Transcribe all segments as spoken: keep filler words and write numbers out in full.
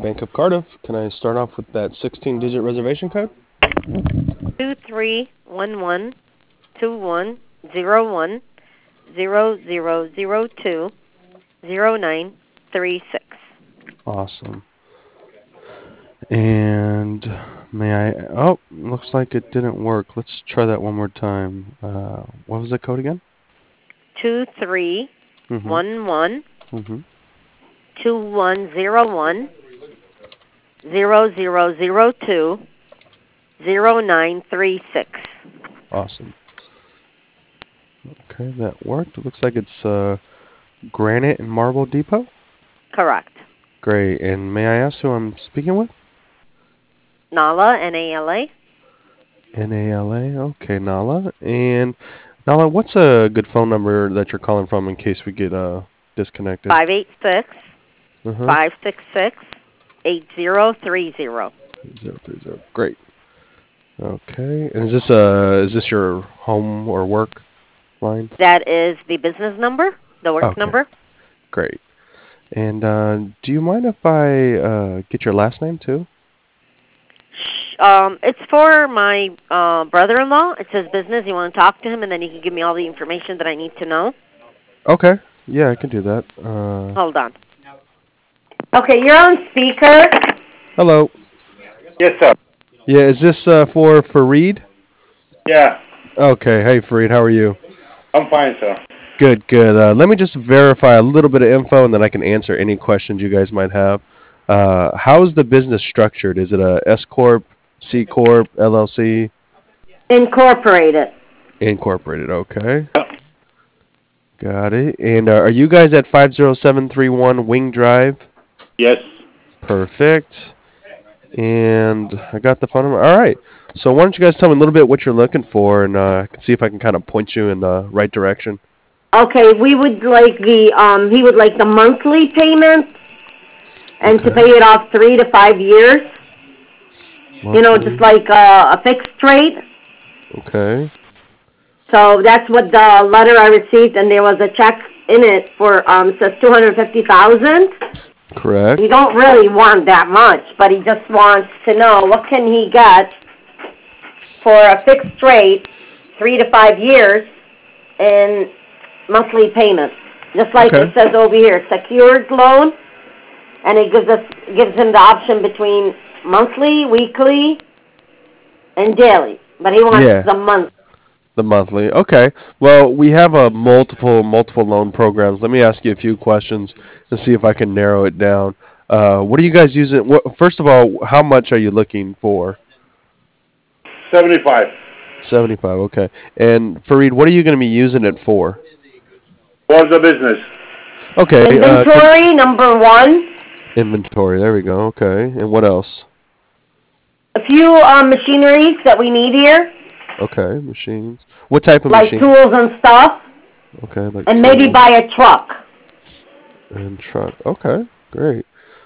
Bank of Cardiff. Can I start off with that sixteen-digit reservation code? Two three one one two one zero one zero zero zero two zero nine three six. Awesome. And may I? Oh, looks like it didn't work. Let's try that one more time. Uh, what was the code again? Two three Mm-hmm. one one Mm-hmm. two one zero one zero zero zero two zero nine three six. Awesome. Okay, that worked. It looks like it's uh, Granite and Marble Depot. Correct. Great. And may I ask who I'm speaking with? Nala, N A L A. N A L A. Okay, Nala. And Nala, what's a good phone number that you're calling from in case we get uh disconnected? Five eight six Uh-huh. five six six eight zero three zero. Zero three zero. Great. Okay. And is this uh is this your home or work line? That is the business number, the work Okay. number. Great. And uh, do you mind if I uh, get your last name too? Um, it's for my uh, brother-in-law. It's his business. You want to talk to him, and then he can give me all the information that I need to know. Okay. Yeah, I can do that. Uh, Hold on. Okay, you're on speaker. hello. Yes, sir. Yeah, is this uh, for Fareed? Yeah, Okay. Hey, Fareed. How are you? I'm fine, sir. Good, good. Uh, let me just verify a little bit of info, and then I can answer any questions you guys might have. Uh, how is the business structured? Is it a S corp, C corp, L L C? Incorporated. Incorporated. Okay. Got it. And uh, are you guys at five zero seven three one Wing Drive? Yes. Perfect. And I got the phone number. All right. So why don't you guys tell me a little bit what you're looking for, and uh, I can see if I can kind of point you in the right direction. Okay, we would like the um he would like the monthly payment and to Okay. pay it off three to five years. You know, Monthly. just like uh, a fixed rate. Okay. So that's what the letter I received, and there was a check in it for um says two hundred fifty thousand. Correct. He don't really want that much, but he just wants to know what can he get for a fixed rate, three to five years, in monthly payments. Just like Okay. it says over here, secured loan, and it gives us gives him the option between monthly, weekly, and daily. But he wants Yeah. the month. The monthly. Okay. Well, we have a multiple multiple loan programs. Let me ask you a few questions and see if I can narrow it down. Uh, what are you guys using? What, first of all, how much are you looking for? seventy-five. seventy-five. Okay. And Fareed, what are you going to be using it for? For the business. Okay. Uh, Inventory, number one. inventory. There we go. Okay. And what else? A few um, machineries that we need here, Okay. Machines. What type of like machine? tools and stuff, Okay. Like and maybe tools buy a truck. and truck. Okay. Great.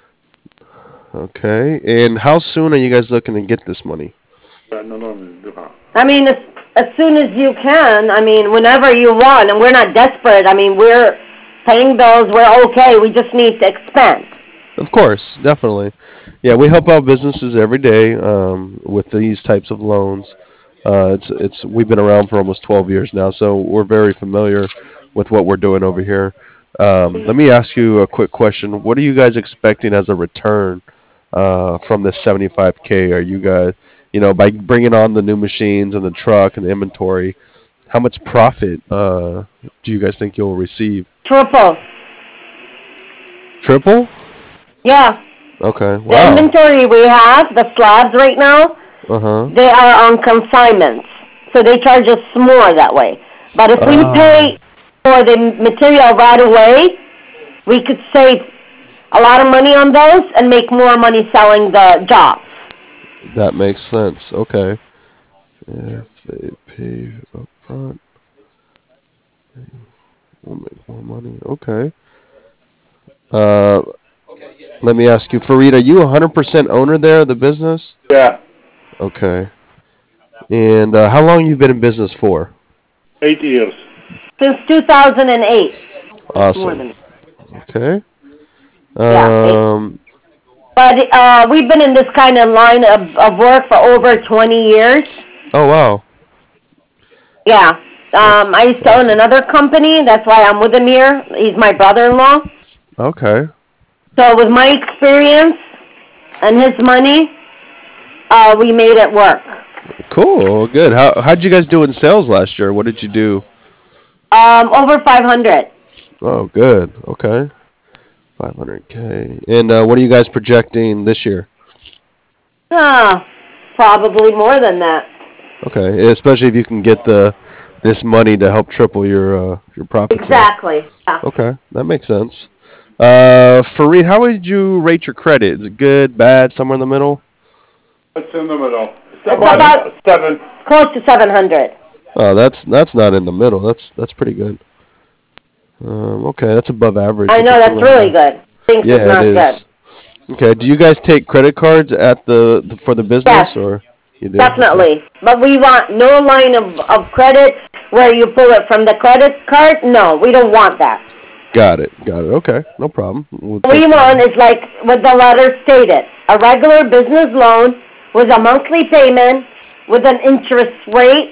Okay. And how soon are you guys looking to get this money? No, no, no. I mean, as, as soon as you can. I mean, whenever you want. And we're not desperate. I mean, we're paying bills. We're okay. We just need to expand. Of course, definitely. Yeah, we help out businesses every day um, with these types of loans. Uh, it's it's we've been around for almost twelve years now, so we're very familiar with what we're doing over here. Um, let me ask you a quick question. What are you guys expecting as a return uh, from this seventy-five K? Are you guys, you know, by bringing on the new machines and the truck and the inventory, how much profit uh, do you guys think you'll receive? Triple. Triple? Yeah. Okay. The Wow. inventory we have, the slabs right now, Uh huh. they are on consignments. So they charge us more that way. But if we Ah. pay for the material right away, we could save a lot of money on those and make more money selling the jobs. That makes sense. Okay. If they pay up front, we'll make more money. Okay. Uh, let me ask you, Fareed, are you one hundred percent owner there of the business? Yeah, Okay. And uh, how long you been in business for? eight years. Since two thousand eight. More Awesome. than Okay. Yeah, eight. Um, But uh, we've been in this kind of line of, of work for over twenty years. Oh wow. Yeah. Um, That's I used to own awesome. another company. That's why I'm with him here. He's my brother-in-law. Okay. So with my experience and his money, uh, we made it work. Cool. Good. How how'd you guys do in sales last year? What did you do? Um, over five hundred. Oh, good. Okay. five hundred k. And uh, what are you guys projecting this year? Uh, probably more than that. Okay, especially if you can get the this money to help triple your uh, your profits. there. Exactly. Yeah. Okay, that makes sense. Uh, Fareed, how would you rate your credit? Is it good, bad, somewhere in the middle? It's in the middle. It's about Seven. close to seven hundred. Oh, that's that's not in the middle. That's that's pretty good. Um, okay, that's above average. I if know, it's that's around really there. good. Thinks it's Yeah, it not good. is. Okay, do you guys take credit cards at the, the for the business Yes. or you do? Okay. Definitely. But we want no line of, of credit where you pull it from the credit card. No, we don't want that. Got it. Got it. Okay, no problem. We'll What we take that. want is like what the letter stated, a regular business loan with a monthly payment with an interest rate,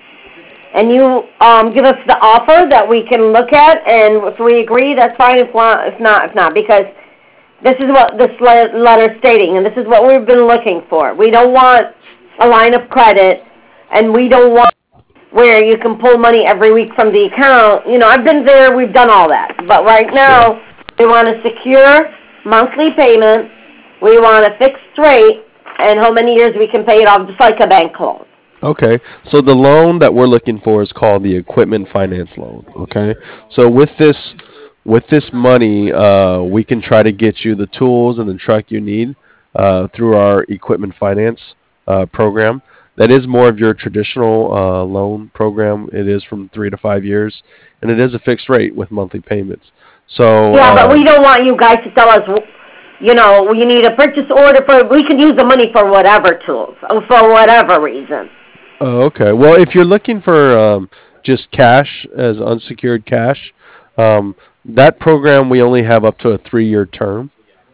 and you um, give us the offer that we can look at, and if we agree, that's fine. If not, if not, if not, because this is what this le- letter is stating, and this is what we've been looking for. We don't want a line of credit, and we don't want where you can pull money every week from the account. You know, I've been there, we've done all that. But right now, we want a secure monthly payment. We want a fixed rate, and how many years we can pay it off, just like a bank loan. Okay, so the loan that we're looking for is called the equipment finance loan. Okay, so with this with this money, uh, we can try to get you the tools and the truck you need uh, through our equipment finance uh, program. That is more of your traditional uh, loan program. It is from three to five years, and it is a fixed rate with monthly payments. So Yeah, but we um, don't want you guys to tell us, you know, you need a purchase order for, we can use the money for whatever tools, or for whatever reason. Oh, okay. Well, if you're looking for um, just cash as unsecured cash, um, that program we only have up to a three-year term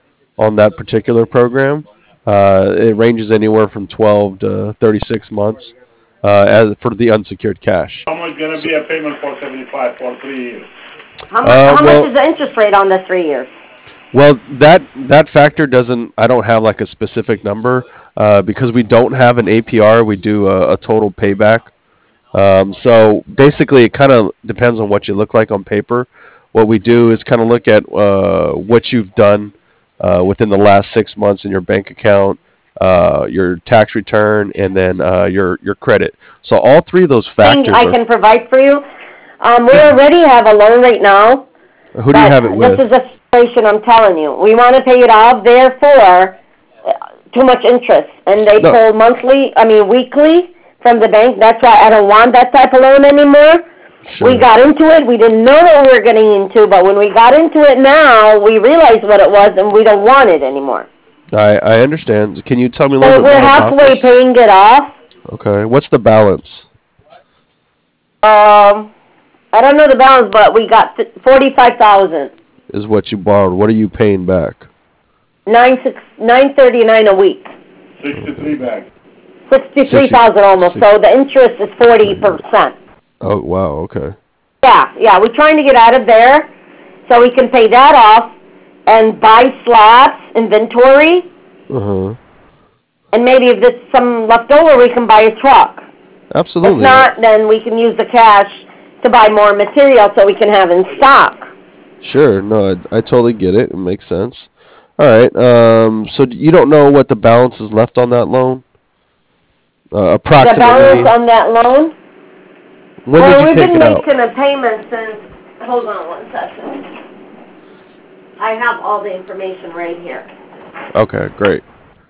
on that particular program. Uh, it ranges anywhere from twelve to thirty-six months uh, as for the unsecured cash. How much gonna So, be a payment for seventy-five for three years? How much, uh, how much well, is the interest rate on the three years? well, that that factor doesn't. I don't have like a specific number uh, because we don't have an A P R. We do a, a total payback. Um, so basically, it kind of depends on what you look like on paper. What we do is kind of look at uh, what you've done uh, within the last six months in your bank account, uh, your tax return, and then uh, your your credit. So all three of those Thing factors I are. can provide for you. Um, we already have a loan right now, Who do you but have it this is with? the situation I'm telling you. We want to pay it off, therefore, uh, too much interest, and they No. pull monthly, I mean weekly from the bank. That's why I don't want that type of loan anymore. Sure. We got into it. We didn't know what we were getting into, but when we got into it now, we realized what it was, and we don't want it anymore. I I understand. Can you tell me a little So bit we're more about halfway this? paying it off. Okay. What's the balance? Um, I don't know the balance, but we got forty-five thousand. Is what you borrowed. What are you paying back? Nine six nine thirty nine a week. Sixty-three bags. Sixty-three thousand almost. So the interest is forty percent. Oh wow. Okay. Yeah, yeah. We're trying to get out of there so we can pay that off and buy slabs, inventory, Uh huh. and maybe if there's some left over, we can buy a truck. Absolutely. If not, then we can use the cash to buy more material so we can have in stock. Sure. No, I, I totally get it. It makes sense. All right. Um. So you don't know what the balance is left on that loan? Uh, The balance approximately. on that loan? When well, did you we've take been it out? making a payment since, hold on one second. I have all the information right here. Okay. Great.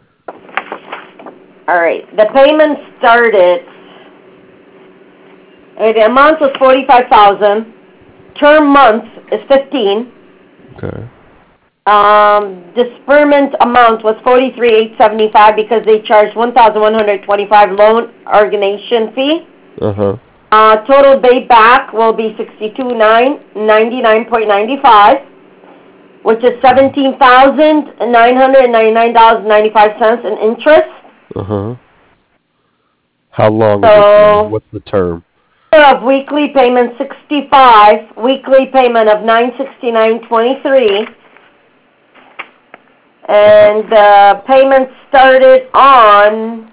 All right, the payment started, uh, the amount was forty-five thousand, term month is fifteen, Okay. um, disbursement amount was forty-three eight seventy-five because they charged one thousand one hundred twenty-five loan organization fee. Uh huh. Uh, total paid back will be sixty-two nine ninety-nine point ninety-five. which is seventeen thousand nine hundred ninety-nine dollars and ninety-five cents in interest. Uh huh. How long is So, it? What's the term? of weekly payment sixty-five, weekly payment of nine sixty-nine twenty-three, and the payment started on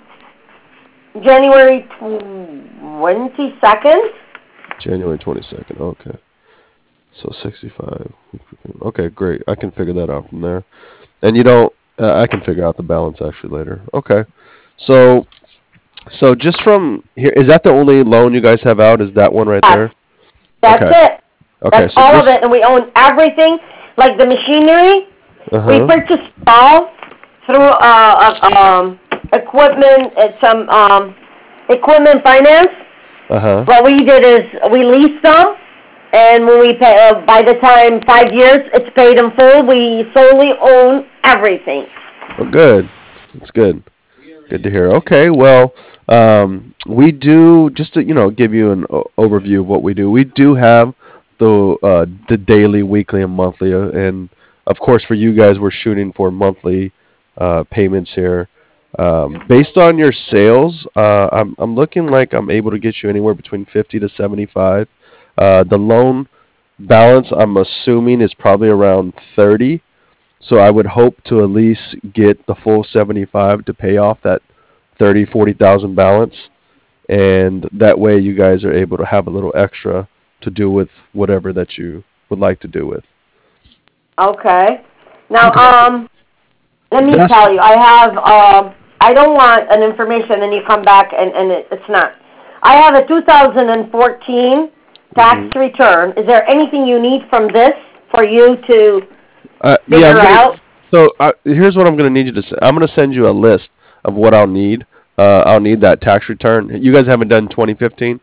January twenty-second. January twenty-second. Okay. So sixty-five. Okay, great. I can figure that out from there. And you don't, uh, I can figure out the balance actually later. Okay. So, so just from here, is that the only loan you guys have out? Is that one right Yes, there? that's Okay. it. Okay. That's So all just, of it, and we own everything, like the machinery. uh We huh. purchased all through uh, uh, um, equipment, uh, some um, equipment finance. Uh huh. What we did is we leased them, and when we pay, uh, by the time five years it's paid in full, we solely own everything. Well, good. That's good. Good to hear. Okay. Well, um, we do just to you know give you an o- overview of what we do. We do have the uh, the daily, weekly, and monthly, uh, and of course for you guys, we're shooting for monthly uh, payments here. Um, based on your sales, uh, I'm I'm looking like I'm able to get you anywhere between fifty to seventy-five. Uh, the loan balance, I'm assuming, is probably around thirty. So I would hope to at least get the full seventy-five to pay off that thirty, forty thousand balance, and that way you guys are able to have a little extra to do with whatever that you would like to do with. Okay. Now, Okay. um, let me That's tell you, I have, um, I don't want an information and you come back and, and it, it's not. I have a two thousand fourteen tax hmm return. Is there anything you need from this for you to uh, yeah. I'm figure gonna. out? So uh, here's what I'm gonna need you to. Say. I'm gonna send you a list of what I'll need. Uh, I'll need that tax return. You guys haven't done twenty fifteen.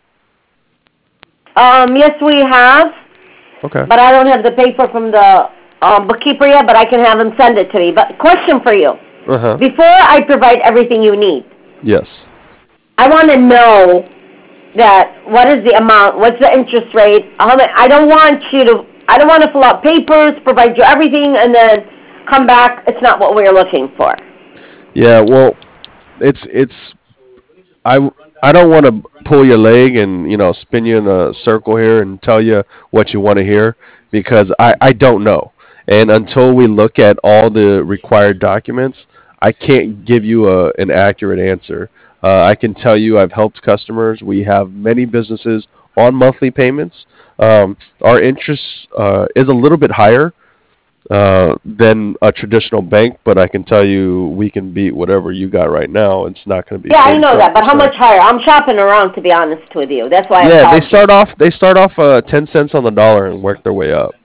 Um, yes, we have, Okay. but I don't have the paper from the um, bookkeeper yet, but I can have him send it to me. But question for you. Uh huh. Before I provide everything you need, Yes. I want to know that what is the amount, what's the interest rate, how many, I don't want you to, I don't want to fill out papers, provide you everything, and then come back, it's not what we're looking for. Yeah. Well, it's it's I, I don't want to pull your leg and you know spin you in a circle here and tell you what you want to hear because I, I don't know. And until we look at all the required documents, I can't give you a, an accurate answer. Uh, I can tell you I've helped customers. We have many businesses on monthly payments. Um, our interest uh, is a little bit higher uh, than a traditional bank, but I can tell you we can beat whatever you got right now. It's not going to be Yeah, I forty know something that, but how percent. much higher? I'm shopping around, to be honest with you. That's why I Yeah, they called you. start off they start off uh, ten cents on the dollar and work their way up.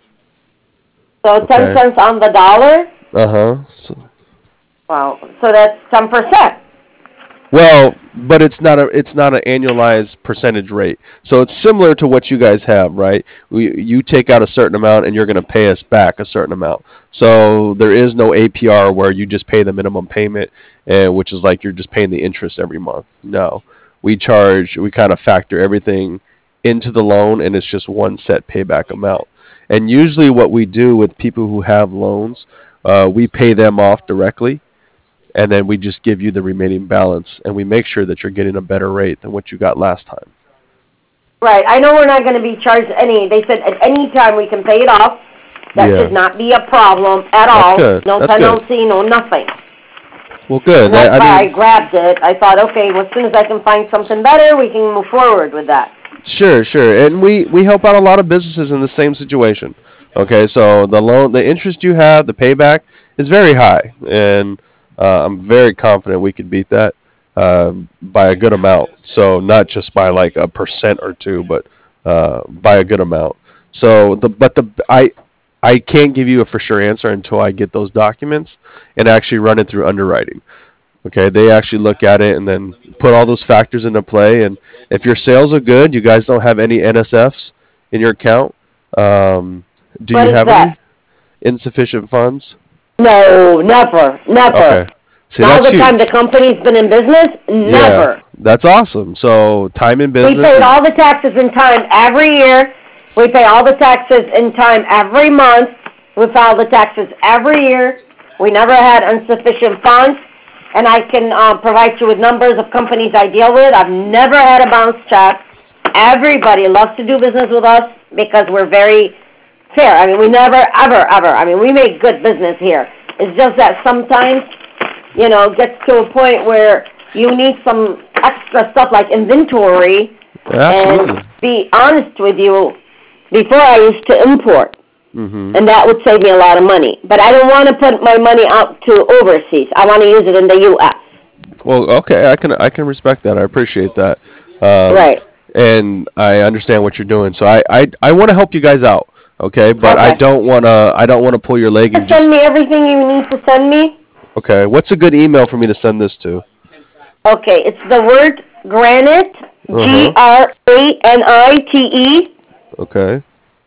So ten Okay. cents on the dollar? Uh huh. So, Well, so that's ten percent. well, but it's not a it's not an annualized percentage rate. So it's similar to what you guys have, right? We you take out a certain amount and you're going to pay us back a certain amount. So there is no A P R where you just pay the minimum payment, and which is like you're just paying the interest every month. No, we charge we kind of factor everything into the loan, and it's just one set payback amount. And usually, what we do with people who have loans, uh, we pay them off directly and then we just give you the remaining balance, and we make sure that you're getting a better rate than what you got last time. Right, I know we're not going to be charged any, they said at any time we can pay it off. That Yeah, should not be a problem at that's all. good. No That's good. penalty, no nothing. Well, good. And that's I, I why I mean, grabbed it. I thought, okay, well, as soon as I can find something better, we can move forward with that. sure, sure, and we we help out a lot of businesses in the same situation. Okay, so the loan, the interest you have, the payback is very high, and uh, I'm very confident we could beat that uh, by a good amount. So not just by like a percent or two, but uh, by a good amount. So the but the I I can't give you a for sure answer until I get those documents and actually run it through underwriting. Okay, they actually look at it and then put all those factors into play. And if your sales are good, you guys don't have any N S Fs in your account. Um, do What you is have that? any insufficient funds? No, never, never. Okay, see All that's the time the huge. company's been in business, Yeah, never. that's awesome. So time in We business paid is all the taxes in time every year. We pay all the taxes in time every month. We file the taxes every year. We never had insufficient funds. And I can uh, provide you with numbers of companies I deal with. I've never had a bounce check. Everybody loves to do business with us because we're very fair. I mean, we never, ever, ever. I mean, we make good business here. It's just that sometimes, you know, it gets to a point where you need some extra stuff like inventory. Absolutely. And be honest with you, before I used to import. Mm-hmm. And that would save me a lot of money. But I don't want to put my money out to overseas. I want to use it in the U S. Well, okay, I can I can respect that. I appreciate that. Um, Right. And I understand what you're doing. So I I, I want to help you guys out, okay? But I Okay. don't want to I don't want to pull your leg and Send just me everything you need to send me. Okay. What's a good email for me to send this to? Okay, it's the word granite, Uh-huh. G R A N I T E. Okay.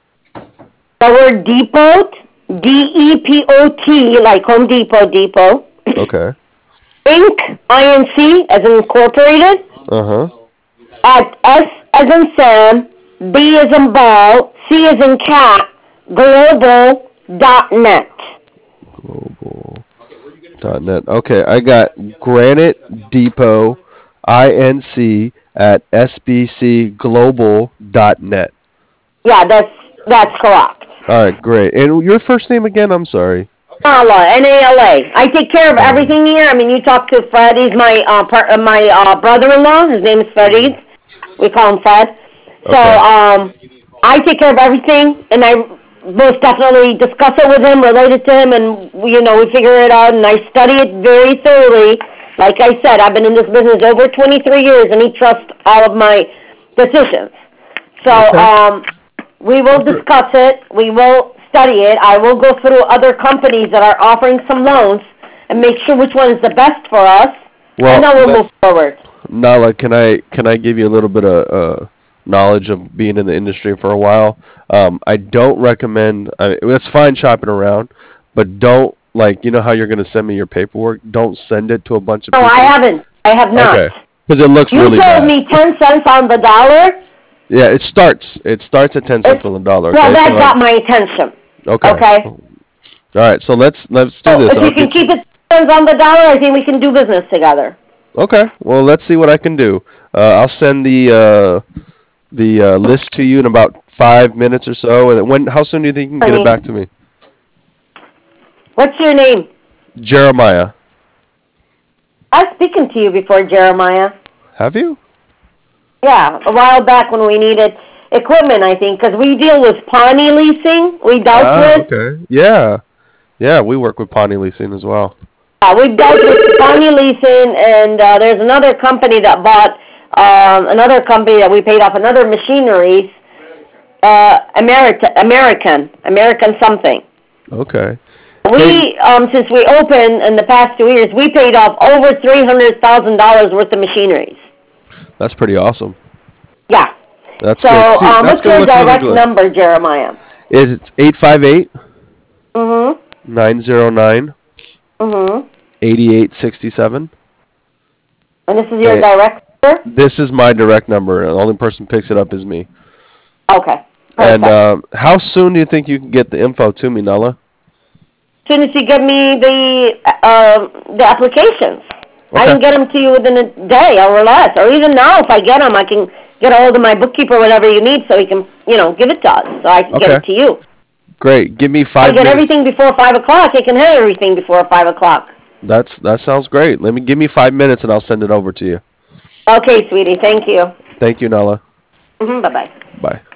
The word depot, D E P O T, like Home Depot, depot. Okay. Inc, I N C, as in incorporated, Uh-huh. at S as in Sam, B as in ball, C as in cat, global dot net. Global dot net. Okay, I got Granite Depot I N C at S B C global dot net. Yeah, that's that's correct. All right, great. And your first name again? I'm sorry. Nala, N A L A. I take care of everything here. I mean, you talk to Fred. He's my uh, par- uh, my uh, brother-in-law. His name is Farid. We call him Fred. So Okay. um, I take care of everything, and I most definitely discuss it with him, related to him, and you know we figure it out. And I study it very thoroughly. Like I said, I've been in this business over twenty-three years, and he trusts all of my decisions. So Okay. um, we will discuss it. We will study it. I will go through other companies that are offering some loans and make sure which one is the best for us, Well, and then we'll let- move forward. Nala, can I can I give you a little bit of uh, knowledge of being in the industry for a while? Um, I don't recommend. I mean, it's fine shopping around, but don't like you know how you're going to send me your paperwork. Don't send it to a bunch of No, people. I haven't. I have not. Okay, because it looks You really told bad. me ten cents on the dollar. Yeah, it starts. It starts at ten cents It's- on the dollar. Well, Okay, that so, got my attention. okay. okay. All right, so let's let's do So this. if I'll you can get keep it ten cents on the dollar, I think we can do business together. Okay, well let's see what I can do. Uh, I'll send the uh, the uh, list to you in about five minutes or so. And when? How soon do you think you can get Honey. it back to me? What's your name? Jeremiah. I was speaking to you before, Jeremiah. Have you? Yeah, a while back when we needed equipment, I think, because we deal with Pawnee leasing. We dealt Ah, with. okay. Yeah, yeah. We work with Pawnee Leasing as well. Uh, we've dealt with Pawnee leasing, and uh, there's another company that bought um, another company that we paid off another machineries. Uh, America, American, American something. Okay. We, um, since we opened in the past two years, we paid off over three hundred thousand dollars worth of machineries. That's pretty awesome. Yeah. That's So, good. See, um, that's what's gonna your look really direct good. number, Jeremiah? It's eight five eight Mm-hmm. nine zero nine Mm-hmm. eight eight six seven. And this is your Hey. direct number? This is my direct number. The only person who picks it up is me. Okay. And Perfect. um, how soon do you think you can get the info to me, Nella? As soon as you give me the uh, the applications, I Okay. can get them to you within a day or less, or even now if I get them, I can get a hold of my bookkeeper, whatever you need, so he can, you know, give it to us, so I can get Okay. it to you. Great. Give me If five I get minutes. everything before five o'clock, I can have everything before five o'clock. That's that sounds great. Let me give me five minutes and I'll send it over to you. Okay, sweetie. Thank you. Thank you, Nella. Mm-hmm. Bye bye. Bye.